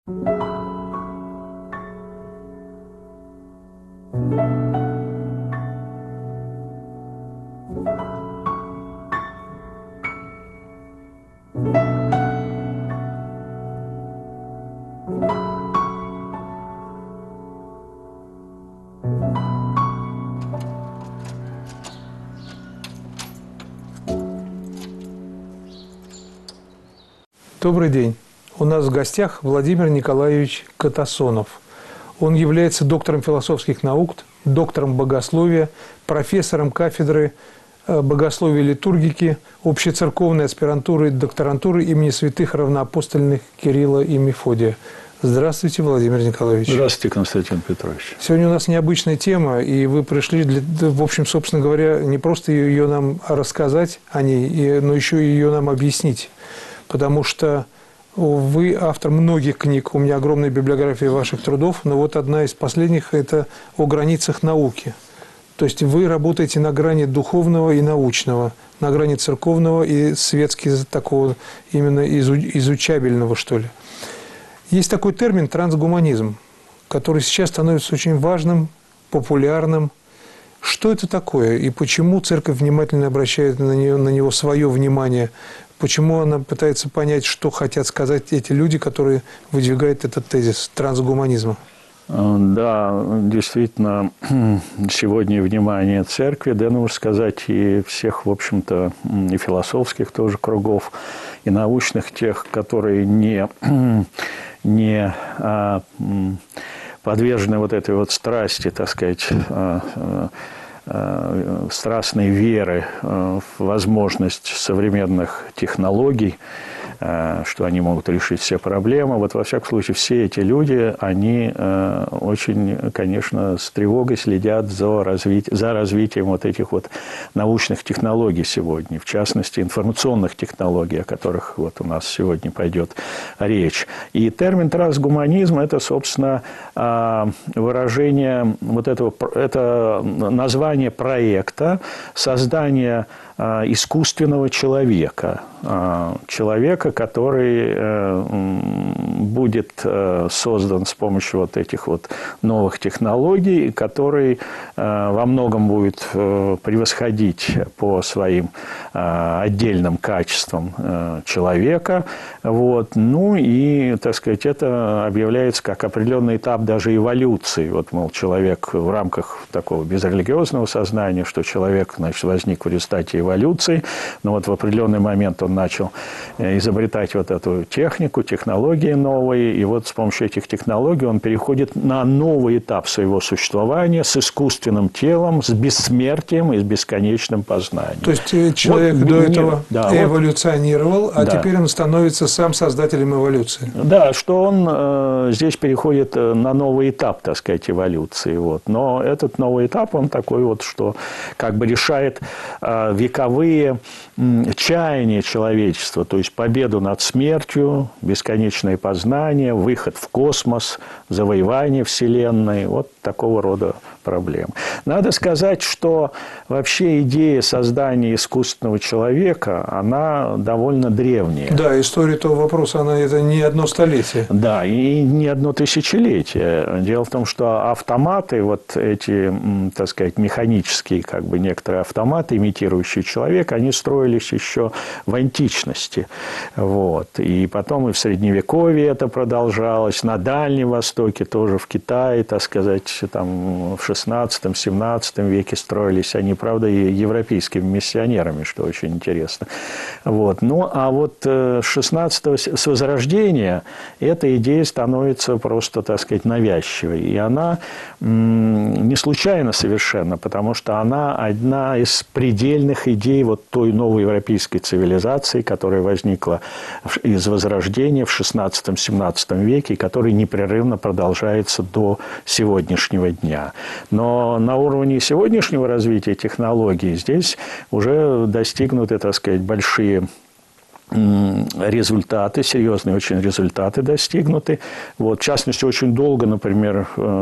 Добрый день. У нас в гостях Владимир Николаевич Катасонов. Он является доктором философских наук, доктором богословия, профессором кафедры богословия и литургики, общецерковной аспирантуры и докторантуры имени святых равноапостольных Кирилла и Мефодия. Здравствуйте, Владимир Николаевич. Здравствуйте, Константин Петрович. Сегодня у нас необычная тема, и вы пришли, в общем, собственно говоря, не просто ее нам рассказать о ней, но еще и ее нам объяснить. Потому что вы автор многих книг, у меня огромная библиография ваших трудов, но вот одна из последних – это «О границах науки». То есть вы работаете на грани духовного и научного, на грани церковного и светски такого именно изучабельного, что ли. Есть такой термин «трансгуманизм», который сейчас становится очень важным, популярным. Что это такое и почему Церковь внимательно обращает на него свое внимание? Почему она пытается понять, что хотят сказать эти люди, которые выдвигают этот тезис трансгуманизма? Да, действительно, сегодня внимание Церкви, да, нужно сказать, и всех, в общем-то, и философских тоже кругов, и научных тех, которые не подвержены вот этой вот страсти, так сказать, страстной веры в возможность современных технологий, что они могут решить все проблемы. Вот, во всяком случае, все эти люди, они очень, конечно, с тревогой следят за развитием вот этих вот научных технологий сегодня, в частности, информационных технологий, о которых вот у нас сегодня пойдет речь. И термин трансгуманизм – это, собственно, выражение вот этого, это название проекта создания искусственного человека, который будет создан с помощью вот этих вот новых технологий, который во многом будет превосходить по своим отдельным качествам человека. Вот. Ну и, так сказать, это объявляется как определенный этап даже эволюции. Вот, мол, человек в рамках такого безрелигиозного сознания, что человек, значит, возник в результате эволюции, но вот в определенный момент он начал изобретать вот эту технику, технологии новые, и вот с помощью этих технологий он переходит на новый этап своего существования с искусственным телом, с бессмертием и с бесконечным познанием. То есть человек вот, до этого эволюционировал, а теперь он становится сам создателем эволюции. Да, что он здесь переходит на новый этап, так сказать, эволюции. Вот. Но этот новый этап, он такой вот, что как бы решает вековые чаяния человечества, то есть победу над смертью, бесконечное познание, выход в космос, завоевание Вселенной, вот такого рода проблем. Надо сказать, что вообще идея создания искусственного человека, она довольно древняя. Да, история этого вопроса, это не одно столетие. Да, и не одно тысячелетие. Дело в том, что автоматы, вот эти, так сказать, механические, как бы некоторые автоматы, имитирующие человека, они строились еще в античности. Вот. И потом и в Средневековье это продолжалось, на Дальнем Востоке, тоже в Китае, так сказать, там в XVI-XVII веке строились они, правда, и европейскими миссионерами, что очень интересно. Вот. Ну, а вот с Возрождения эта идея становится просто, так сказать, навязчивой. И она не случайна совершенно, потому что она одна из предельных идей вот той новой европейской цивилизации, которая возникла из Возрождения в XVI-XVII веке, и которая непрерывно продолжается до сегодняшнего дня. Но на уровне сегодняшнего развития технологий здесь уже достигнуты, так сказать, большие результаты, серьезные очень результаты достигнуты. Вот, в частности, очень долго, например,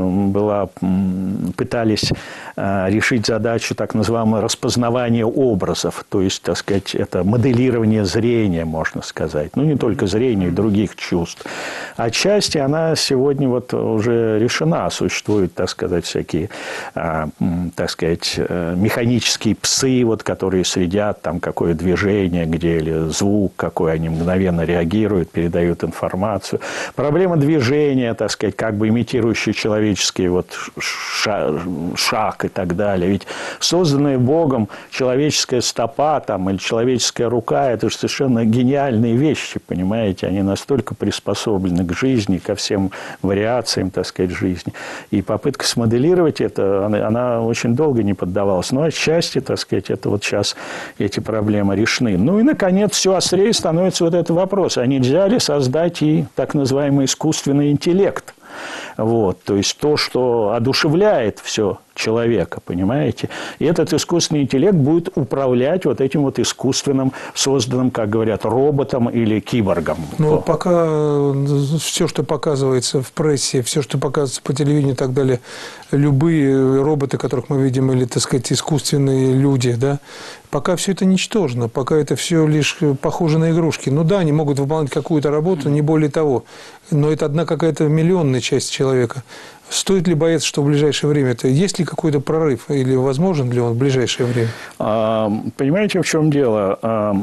пытались решить задачу так называемого распознавания образов, то есть, так сказать, это моделирование зрения, можно сказать. Ну, не только зрения, и других чувств. Отчасти она сегодня вот уже решена. Существуют, так сказать, всякие, так сказать, механические псы, вот, которые следят, там, какое движение, где или звук, какой они мгновенно реагируют, передают информацию. Проблема движения, так сказать, как бы имитирующий человеческий вот шаг и так далее. Ведь созданная Богом человеческая стопа там, или человеческая рука – это же совершенно гениальные вещи, понимаете? Они настолько приспособлены к жизни, ко всем вариациям, так сказать, жизни. И попытка смоделировать это, она очень долго не поддавалась. Но отчасти, так сказать, это вот сейчас эти проблемы решены. Ну и, наконец, все острее становится вот этот вопрос. А нельзя ли создать и так называемый искусственный интеллект? Вот, то есть то, что одушевляет все человека, понимаете? И этот искусственный интеллект будет управлять вот этим вот искусственным, созданным, как говорят, роботом или киборгом. Ну, пока все, что показывается в прессе, все, что показывается по телевидению и так далее, любые роботы, которых мы видим, или, так сказать, искусственные люди, да, пока все это ничтожно, пока это все лишь похоже на игрушки. Ну да, они могут выполнять какую-то работу, не более того, но это одна какая-то миллионная часть человека. Стоит ли бояться, что в ближайшее время это есть ли какой-то прорыв или возможен ли он в ближайшее время? Понимаете, в чем дело?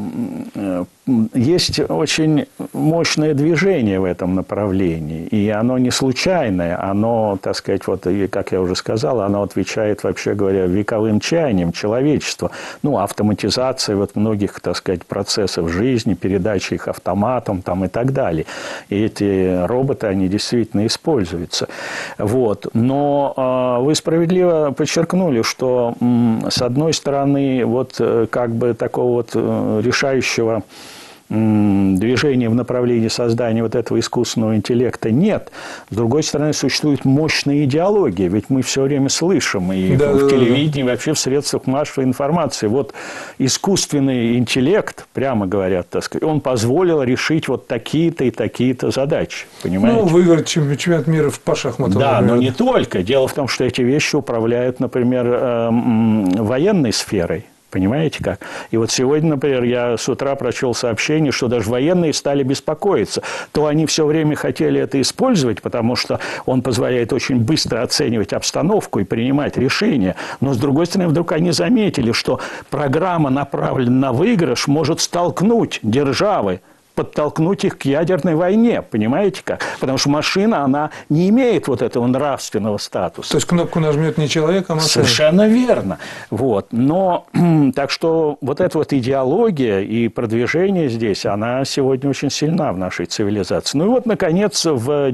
Есть очень мощное движение в этом направлении, и оно не случайное, оно, так сказать, вот, как я уже сказал, оно отвечает, вообще говоря, вековым чаяниям человечества. Ну, автоматизация вот многих, так сказать, процессов жизни, передача их автоматам там, и так далее. И эти роботы, они действительно используются. Вот. Но вы справедливо подчеркнули, что, с одной стороны, вот как бы такого вот решающего движения в направлении создания вот этого искусственного интеллекта нет. С другой стороны, существует мощная идеология. Ведь мы все время слышим и в телевидении, и вообще в средствах массовой информации. Вот искусственный интеллект, прямо говорят, так сказать, он позволил решить вот такие-то и такие-то задачи. Понимаете? Ну, выиграть чемпионат мира по шахматам. Да, но не только. Дело в том, что эти вещи управляют, например, военной сферой. Понимаете как? И вот сегодня, например, я с утра прочел сообщение, что даже военные стали беспокоиться. То они все время хотели это использовать, потому что он позволяет очень быстро оценивать обстановку и принимать решения. Но, с другой стороны, вдруг они заметили, что программа, направленная на выигрыш, может столкнуть державы, подтолкнуть их к ядерной войне, понимаете как? Потому что машина, она не имеет вот этого нравственного статуса. То есть кнопку нажмет не человек, а машина? Совершенно верно. Вот. Но, так что вот эта вот идеология и продвижение здесь, она сегодня очень сильна в нашей цивилизации. Ну и вот, наконец, в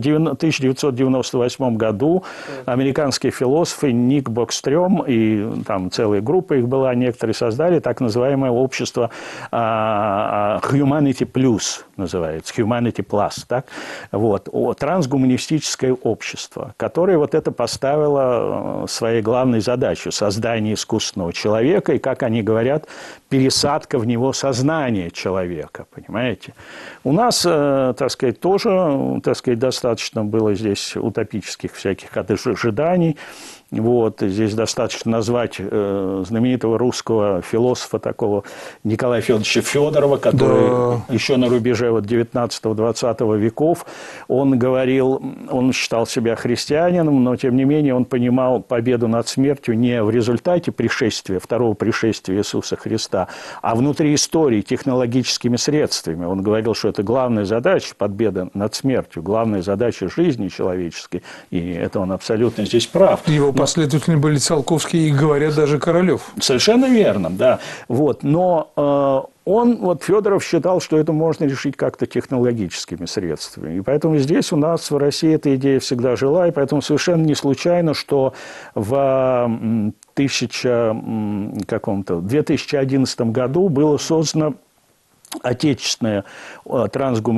1998 году американские философы Ник Бокстрём и там целая группа их была, некоторые создали так называемое общество Humanity Plus. Называется, Humanity Plus, так? Вот, трансгуманистическое общество, которое вот это поставило своей главной задачей – создание искусственного человека и, как они говорят, пересадка в него сознания человека, понимаете? У нас, так сказать, тоже, так сказать, достаточно было здесь утопических всяких ожиданий. Вот, здесь достаточно назвать знаменитого русского философа такого Николая Федоровича Федорова, который еще на рубеже вот 19-20 веков, он говорил, он считал себя христианином, но тем не менее он понимал победу над смертью не в результате пришествия, второго пришествия Иисуса Христа, а внутри истории, технологическими средствами. Он говорил, что это главная задача, победа над смертью, главная задача жизни человеческой, и это он абсолютно здесь прав. Его последователи были Циолковский и, говорят, даже Королёв. Совершенно верно, да. Вот. Но он, вот Федоров считал, что это можно решить как-то технологическими средствами. И поэтому здесь у нас в России эта идея всегда жила, и поэтому совершенно не случайно, что в 2011 году было создано отечественное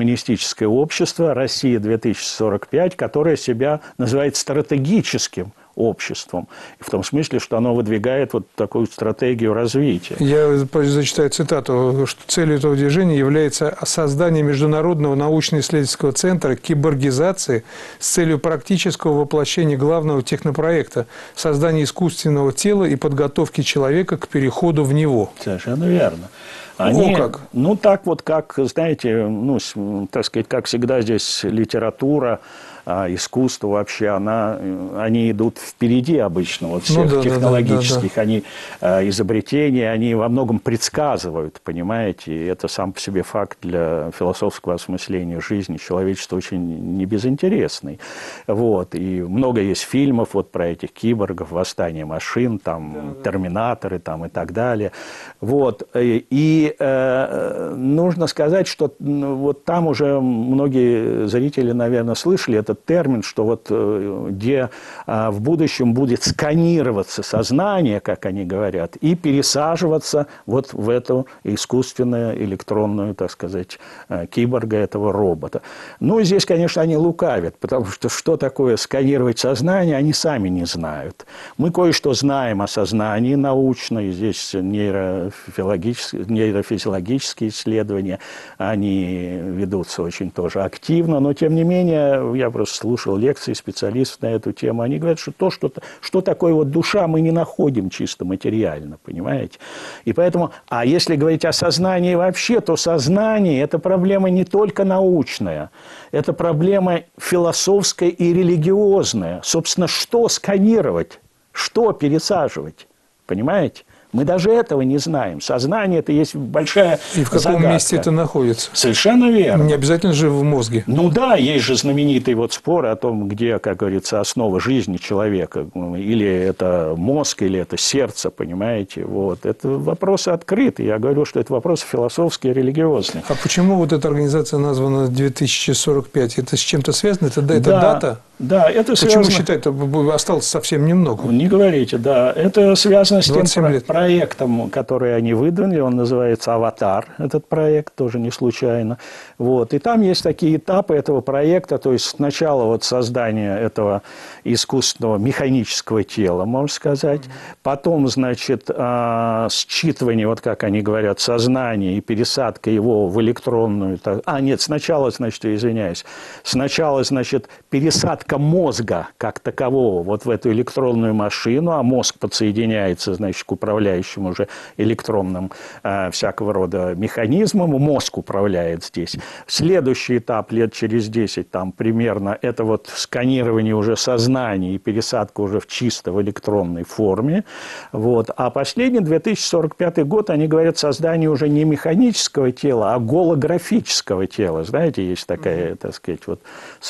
трансгуманистическое общество «Россия-2045», которое себя называет стратегическим обществом. В том смысле, что оно выдвигает вот такую стратегию развития. Я зачитаю цитату, что целью этого движения является создание международного научно-исследовательского центра киборгизации с целью практического воплощения главного технопроекта – создания искусственного тела и подготовки человека к переходу в него. Совершенно верно. Они, ну, так вот, как, знаете, ну, так сказать, как всегда здесь литература, искусство вообще, они идут впереди обычно, вот всех технологических, они изобретения, они во многом предсказывают, понимаете, и это сам по себе факт для философского осмысления жизни человечества очень небезынтересный. Вот, и много есть фильмов вот про этих киборгов, «Восстание машин», там, «Терминаторы», там, и так далее. Вот, и нужно сказать, что вот там уже многие зрители, наверное, слышали этот термин, что вот где в будущем будет сканироваться сознание, как они говорят, и пересаживаться вот в эту искусственную электронную, так сказать, киборга, этого робота. Ну, здесь, конечно, они лукавят, потому что такое сканировать сознание, они сами не знают. Мы кое-что знаем о сознании научно, и здесь нейрофизиологические исследования, они ведутся очень тоже активно, но, тем не менее, я просто слушал лекции специалистов на эту тему, они говорят, что что такое вот душа, мы не находим чисто материально, понимаете? И поэтому, а если говорить о сознании вообще, то сознание – это проблема не только научная, это проблема философская и религиозная. Собственно, что сканировать, что пересаживать, понимаете? Мы даже этого не знаем. Сознание – это есть большая И в каком загадка. месте это находится? Совершенно верно. Не обязательно же в мозге. Ну да, есть же знаменитые вот споры о том, где, как говорится, основа жизни человека. Или это мозг, или это сердце, понимаете. Вот. Это вопросы открытые. Я говорю, что это вопросы философские и религиозные. А почему вот эта организация названа 2045? Это с чем-то связано? Это дата? Да, это связано... Почему считать, осталось совсем немного? Не говорите, да. Это связано с тем лет. проектом, который они выдвинули. Он называется «Аватар», этот проект, тоже не случайно. Вот. И там есть такие этапы этого проекта. То есть сначала вот создание этого искусственного механического тела, можно сказать. Потом, значит, считывание, вот как они говорят, сознания и пересадка его в электронную... сначала, значит, извиняюсь. Сначала, значит, пересадка мозга как такового вот в эту электронную машину, а мозг подсоединяется, значит, к управляющим уже электронным всякого рода механизмам, мозг управляет здесь. Следующий этап лет через 10 там примерно это вот сканирование уже сознания и пересадка уже в чисто в электронной форме. Вот. А последний 2045 год, они говорят, создание уже не механического тела, а голографического тела. Знаете, есть такая, так сказать, вот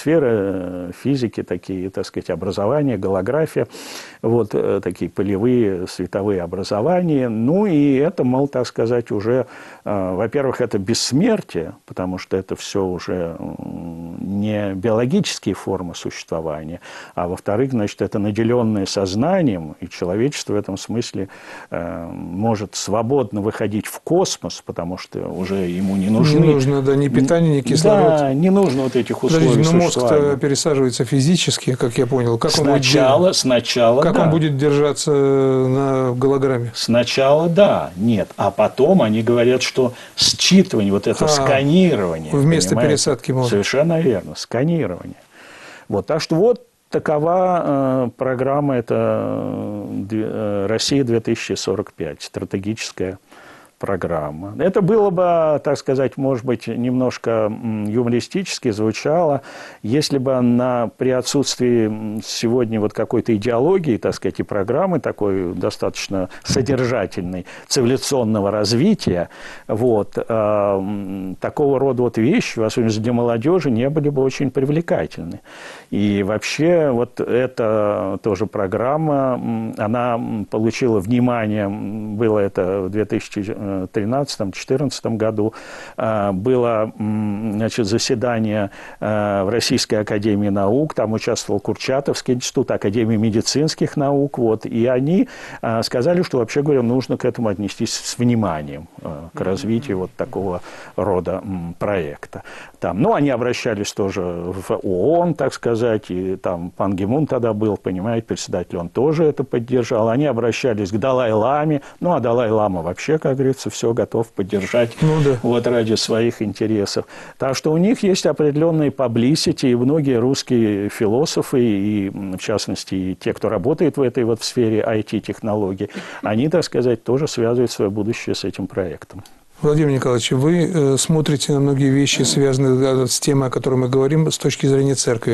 сфера физики, такие, так сказать, образования, голография, вот такие полевые световые образования. Ну и это, мол, так сказать, уже, во-первых, это бессмертие, потому что это все уже не биологические формы существования, а во-вторых, значит, это наделенное сознанием, и человечество в этом смысле может свободно выходить в космос, потому что уже ему не нужны... Не нужно, да, ни питание, ни кислород. Да, не нужно вот этих условий существования. существования. Мозг пересаживается физически, как я понял. Как Сначала, он будет держаться на голограмме? Сначала, да, нет. А потом они говорят, что считывание, вот это сканирование. Вместо пересадки мозга. Совершенно верно, сканирование. Вот, так что вот такова программа, это «Россия-2045», стратегическая программа. Это было бы, так сказать, может быть, немножко юмористически звучало, если бы при отсутствии сегодня вот какой-то идеологии, так сказать, и программы такой достаточно содержательной, цивилизационного развития, вот, такого рода вот вещи, в особенности для молодежи, не были бы очень привлекательны. И вообще вот эта тоже программа, она получила внимание, было это в 2016 2013-2014 году было, значит, заседание в Российской академии наук, там участвовал Курчатовский институт, Академия медицинских наук, вот, и они сказали, что, вообще говоря, нужно к этому отнестись с вниманием, к развитию вот такого рода проекта. Там, ну, они обращались тоже в ООН, так сказать, и там Пан Ги Мун тогда был, понимаете, председатель, он тоже это поддержал. Они обращались к Далай-ламе, ну, а Далай-лама вообще, как говорится, все готов поддержать, вот, ради своих интересов. Так что у них есть определенные publicity, и многие русские философы, и, в частности, и те, кто работает в этой вот сфере IT-технологий, они, так сказать, тоже связывают свое будущее с этим проектом. Владимир Николаевич, вы смотрите на многие вещи, связанные с темой, о которой мы говорим, с точки зрения церкви.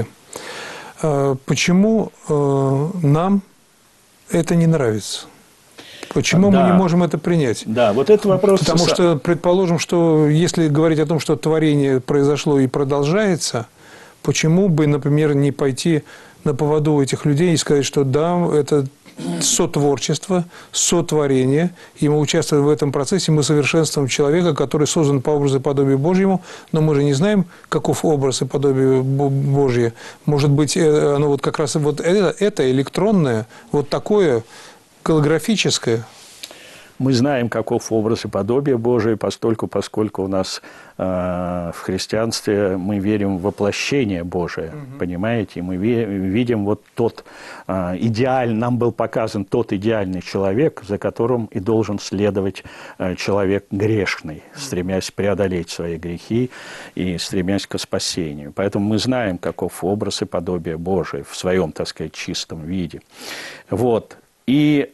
Почему нам это не нравится? Почему мы не можем это принять? Да, вот этот вопрос... Потому что, предположим, что если говорить о том, что творение произошло и продолжается, почему бы, например, не пойти на поводу у этих людей и сказать, что да, это сотворчество, сотворение, и мы участвуем в этом процессе, мы совершенствуем человека, который создан по образу и подобию Божьему, но мы же не знаем, каков образ и подобие Божье. Может быть, оно вот как раз вот это электронное, вот такое голографическое. Мы знаем, каков образ и подобие Божие, поскольку у нас в христианстве мы верим в воплощение Божие, понимаете? Мы видим вот тот нам был показан тот идеальный человек, за которым и должен следовать человек грешный, стремясь преодолеть свои грехи и стремясь к спасению. Поэтому мы знаем, каков образ и подобие Божие в своем, так сказать, чистом виде. Вот. И...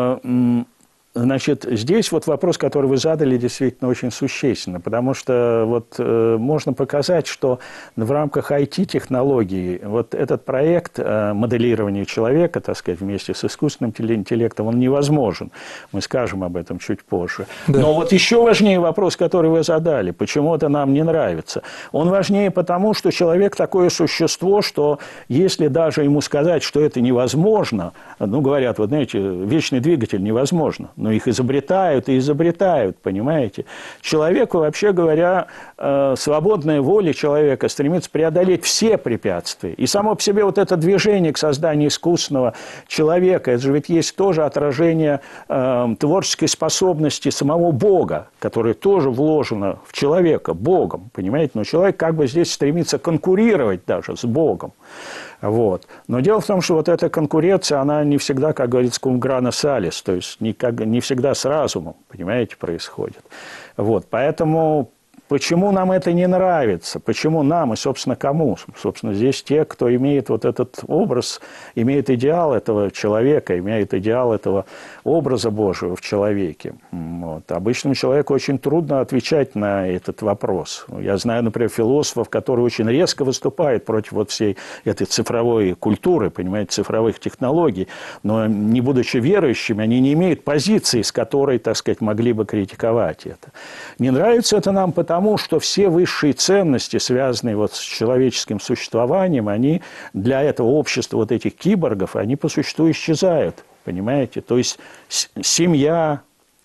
Значит, здесь вот вопрос, который вы задали, действительно очень существенно, потому что вот можно показать, что в рамках IT-технологий вот этот проект моделирования человека, так сказать, вместе с искусственным интеллектом, он невозможен. Мы скажем об этом чуть позже. Да. Но вот еще важнее вопрос, который вы задали, почему это нам не нравится. Он важнее потому, что человек такое существо, что если даже ему сказать, что это невозможно, ну, говорят, вот знаете, вечный двигатель невозможно. Но их изобретают и изобретают, понимаете? Человеку, вообще говоря, свободная воля человека стремится преодолеть все препятствия. И само по себе вот это движение к созданию искусственного человека, это же ведь есть тоже отражение творческой способности самого Бога, которая тоже вложена в человека Богом, понимаете? Но человек как бы здесь стремится конкурировать даже с Богом. Вот. Но дело в том, что вот эта конкуренция, она не всегда, как говорится, cum grano salis, то есть не всегда с разумом, понимаете, происходит. Вот. Поэтому почему нам это не нравится? Почему нам и, собственно, кому? Собственно, здесь те, кто имеет вот этот образ, имеет идеал этого человека, имеет идеал этого образа Божьего в человеке. Вот. Обычному человеку очень трудно отвечать на этот вопрос. Я знаю, например, философов, которые очень резко выступают против вот всей этой цифровой культуры, понимаете, цифровых технологий, но, не будучи верующими, они не имеют позиции, с которой, так сказать, могли бы критиковать это. Не нравится это нам потому, что все высшие ценности, связанные вот с человеческим существованием, они для этого общества, вот этих киборгов, они по существу исчезают, понимаете? То есть семья,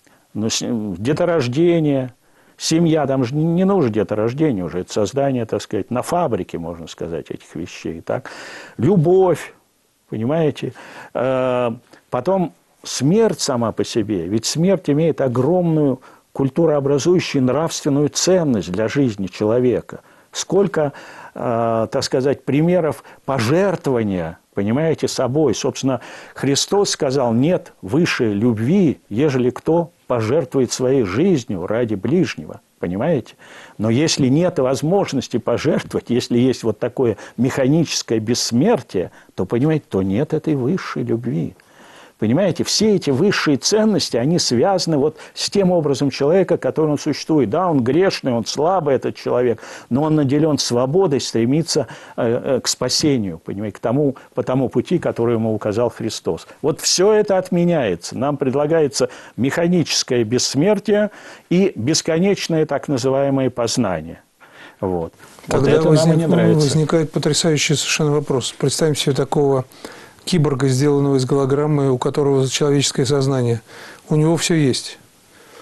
деторождение, семья, там же не нужно деторождение уже, это создание, так сказать, на фабрике, можно сказать, этих вещей, так? Любовь, понимаете? Потом смерть сама по себе, ведь смерть имеет огромную культурообразующую нравственную ценность для жизни человека. Сколько, так сказать, примеров пожертвования, понимаете, собой. Собственно, Христос сказал, нет выше любви, ежели кто пожертвует своей жизнью ради ближнего. Понимаете? Но если нет возможности пожертвовать, если есть вот такое механическое бессмертие, то, понимаете, то нет этой высшей любви. Понимаете, все эти высшие ценности, они связаны вот с тем образом человека, который он существует. Да, он грешный, он слабый, этот человек, но он наделен свободой, стремится к спасению, понимаете, по тому пути, который ему указал Христос. Вот все это отменяется. Нам предлагается механическое бессмертие и бесконечное так называемое познание. Вот. Тогда вот это нам и не нравится. Возникает потрясающий совершенно вопрос. Представим себе такого киборга, сделанного из голограммы, у которого человеческое сознание. У него все есть.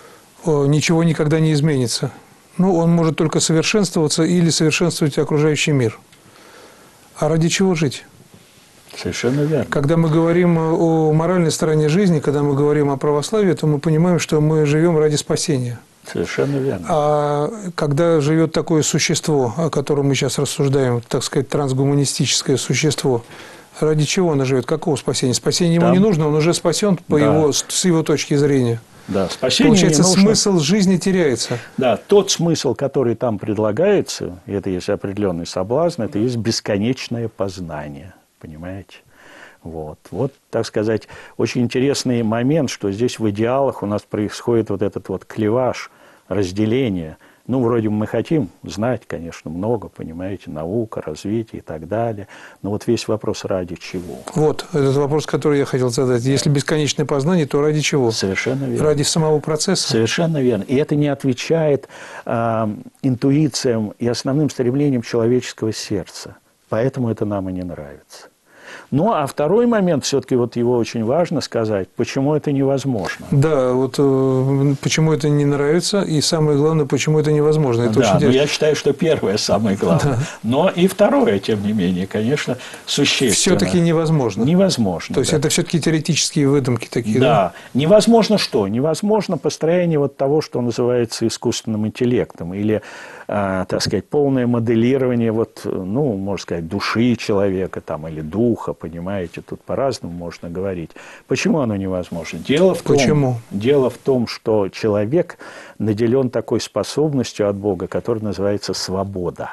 ничего никогда не изменится. Ну, он может только совершенствоваться или совершенствовать окружающий мир. А ради чего жить? Совершенно верно. Когда мы говорим о моральной стороне жизни, когда мы говорим о православии, то мы понимаем, что мы живем ради спасения. Совершенно верно. А когда живет такое существо, о котором мы сейчас рассуждаем, так сказать, трансгуманистическое существо, ради чего оно живет? Какого спасения? Спасение ему не нужно, он уже спасен с его точки зрения. Да, спасение Получается, не нужно. Смысл жизни теряется. Да, тот смысл, который там предлагается, это есть определенный соблазн, это есть бесконечное познание. Понимаете? Вот, так сказать, очень интересный момент, что здесь в идеалах у нас происходит вот этот вот клеваж, разделение. Ну, вроде бы мы хотим знать, конечно, много, понимаете, наука, развитие и так далее. Но вот весь вопрос ради чего? Вот, этот вопрос, который я хотел задать. Если бесконечное познание, то ради чего? Совершенно верно. Ради самого процесса? Совершенно верно. И это не отвечает интуициям и основным стремлениям человеческого сердца. Поэтому это нам и не нравится. Ну, а второй момент, все-таки вот его очень важно сказать, почему это невозможно. Да, вот почему это не нравится, и самое главное, почему это невозможно. Это да, но я считаю, что первое самое главное. Да. Но и второе, тем не менее, конечно, существенно. Все-таки невозможно. Невозможно. То есть, это все-таки теоретические выдумки такие, да? Да. Невозможно что? Невозможно построение вот того, что называется искусственным интеллектом, или, так сказать, полное моделирование, вот, ну, можно сказать, души человека там, или духа, понимаете, тут по-разному можно говорить. Почему оно невозможно? Дело в том, что человек наделен такой способностью от Бога, которая называется свобода.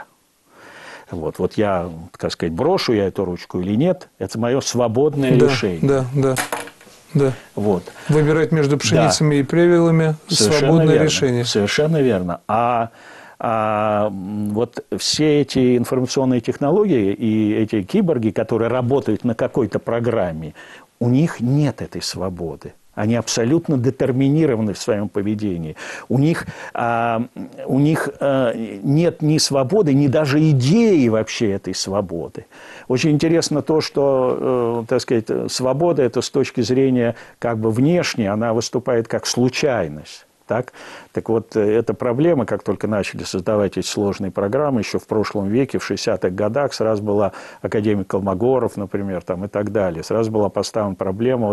Вот я, так сказать, брошу я эту ручку или нет, это мое свободное решение. Да. Вот. Выбирать между пшеницами и плевелами – свободное решение. Совершенно верно. Вот все эти информационные технологии и эти киборги, которые работают на какой-то программе, у них нет этой свободы. Они абсолютно детерминированы в своем поведении. У них нет ни свободы, ни даже идеи вообще этой свободы. Очень интересно то, что, так сказать, свобода – это с точки зрения как бы внешней, она выступает как случайность. Так вот, эта проблема, как только начали создавать эти сложные программы, еще в прошлом веке, в 60-х годах, сразу была академик Колмогоров, например, там, и так далее. Сразу была поставлена проблема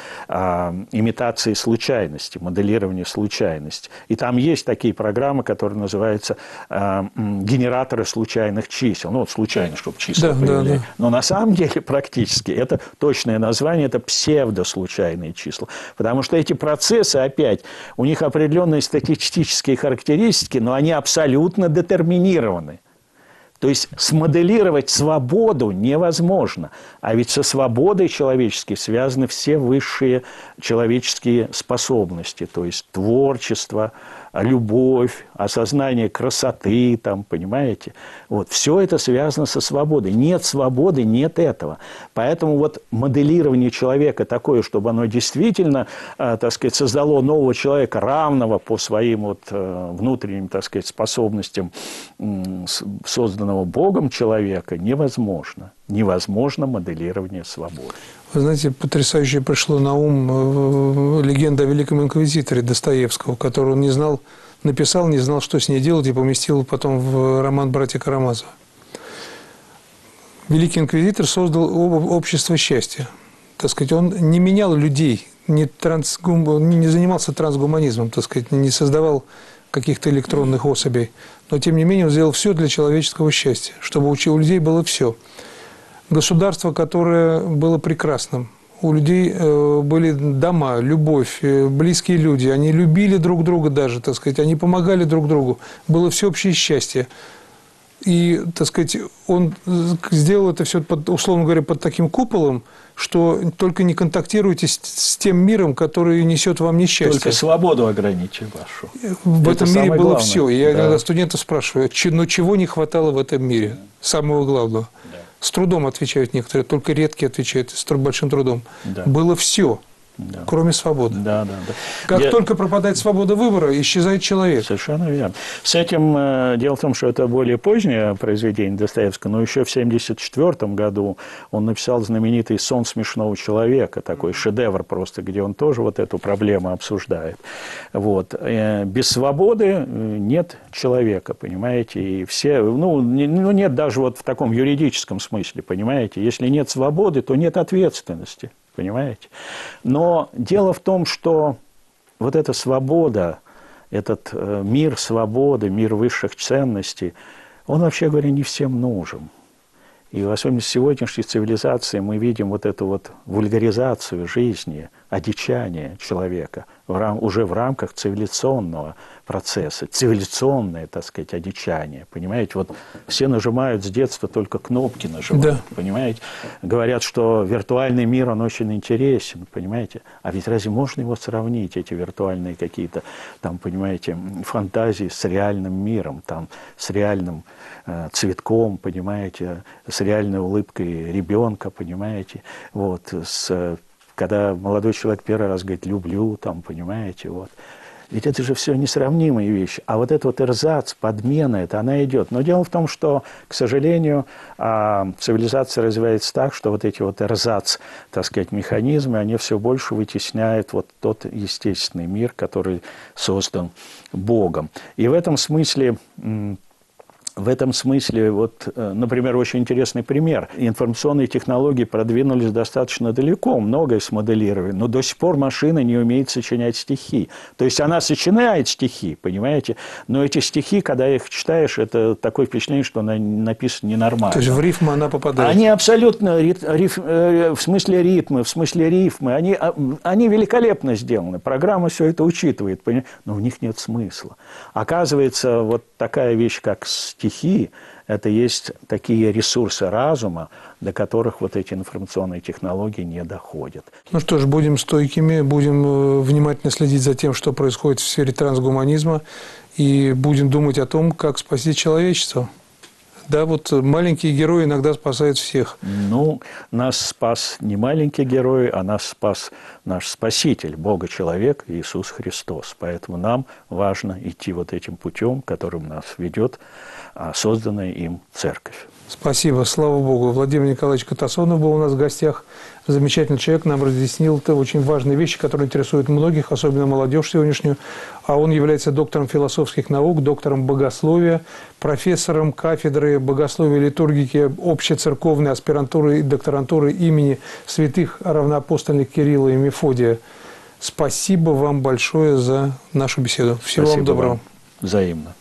имитации случайности, моделирования случайности. И там есть такие программы, которые называются генераторы случайных чисел. Ну, вот случайно, чтобы числа появлялись. Да. Но на самом деле практически это точное название, это псевдослучайные числа. Потому что эти процессы, опять, у них определенные статистические характеристики, но они абсолютно детерминированы. То есть смоделировать свободу невозможно. А ведь со свободой человеческой связаны все высшие человеческие способности. То есть творчество, любовь, осознание красоты, там, понимаете? Вот, все это связано со свободой. Нет свободы, нет этого. Поэтому вот моделирование человека такое, чтобы оно действительно, так сказать, создало нового человека, равного по своим вот внутренним, так сказать, способностям созданного Богом человека, невозможно. Невозможно моделирование свободы. Вы знаете, потрясающе пришло на ум легенда о Великом Инквизиторе Достоевского, которую он не знал, написал, не знал, что с ней делать, и поместил потом в роман «Братья Карамазовы». Великий Инквизитор создал общество счастья. Так сказать, он не менял людей, не занимался трансгуманизмом, так сказать, не создавал каких-то электронных особей. Но, тем не менее, он сделал все для человеческого счастья, чтобы у людей было все. Государство, которое было прекрасным. У людей были дома, любовь, близкие люди. Они любили друг друга даже, так сказать. Они помогали друг другу. Было всеобщее счастье. И, так сказать, он сделал это все, условно говоря, под таким куполом, что только не контактируйте с тем миром, который несет вам несчастье. Только свободу ограничьте вашу. В этом мире было все. Я иногда студентов спрашиваю, но чего не хватало в этом мире? Самого главного. С трудом отвечают некоторые, только редкие отвечают, с большим трудом. Да. Было все. Да. Кроме свободы. Да, да, да. Как только пропадает свобода выбора, исчезает человек. Совершенно верно. С этим дело в том, что это более позднее произведение Достоевского, но еще в 1974 году он написал знаменитый «Сон смешного человека», такой шедевр просто, где он тоже вот эту проблему обсуждает. Вот. Без свободы нет человека, понимаете, и все, нет даже вот в таком юридическом смысле, понимаете, если нет свободы, то нет ответственности. Понимаете? Но дело в том, что вот эта свобода, этот мир свободы, мир высших ценностей, он, вообще говоря, не всем нужен. И в особенности в сегодняшней цивилизации мы видим вот эту вот вульгаризацию жизни, одичание человека уже в рамках цивилизационного процесса, цивилизационное, так сказать, одичание. Понимаете, вот все нажимают с детства только кнопки нажимают, да. Понимаете? Говорят, что виртуальный мир, он очень интересен, понимаете? А ведь разве можно его сравнить, эти виртуальные какие-то, там, понимаете, фантазии с реальным миром, там, с реальным цветком, понимаете, с реальной улыбкой ребенка, понимаете, вот, когда молодой человек первый раз говорит «люблю», там, понимаете, вот. Ведь это же все несравнимые вещи. А вот этот вот эрзац, подмена, это она идет. Но дело в том, что, к сожалению, цивилизация развивается так, что вот эти вот эрзац, так сказать, механизмы, они все больше вытесняют вот тот естественный мир, который создан Богом. И в этом смысле... вот, например, очень интересный пример. Информационные технологии продвинулись достаточно далеко, многое смоделировали, но до сих пор машина не умеет сочинять стихи. То есть она сочиняет стихи, понимаете, но эти стихи, когда их читаешь, это такое впечатление, что она написана ненормально. То есть в рифму она попадает? Они абсолютно, в смысле ритмы, в смысле рифмы, они великолепно сделаны. Программа все это учитывает, но в них нет смысла. Оказывается, вот такая вещь, как стихи, это есть такие ресурсы разума, до которых вот эти информационные технологии не доходят. Ну что ж, будем стойкими, будем внимательно следить за тем, что происходит в сфере трансгуманизма, и будем думать о том, как спасти человечество. Да, вот маленькие герои иногда спасают всех. Ну, нас спас не маленький герой, а нас спас наш Спаситель, Бога-человек Иисус Христос. Поэтому нам важно идти вот этим путем, которым нас ведет созданная им церковь. Спасибо, слава Богу. Владимир Николаевич Катасонов был у нас в гостях. Замечательный человек, нам разъяснил очень важные вещи, которые интересуют многих, особенно молодежь сегодняшнюю. А он является доктором философских наук, доктором богословия, профессором кафедры богословия и литургики общецерковной аспирантуры и докторантуры имени святых равноапостольных Кирилла и Мефодия. Спасибо вам большое за нашу беседу. Всего вам доброго. Вам. Взаимно.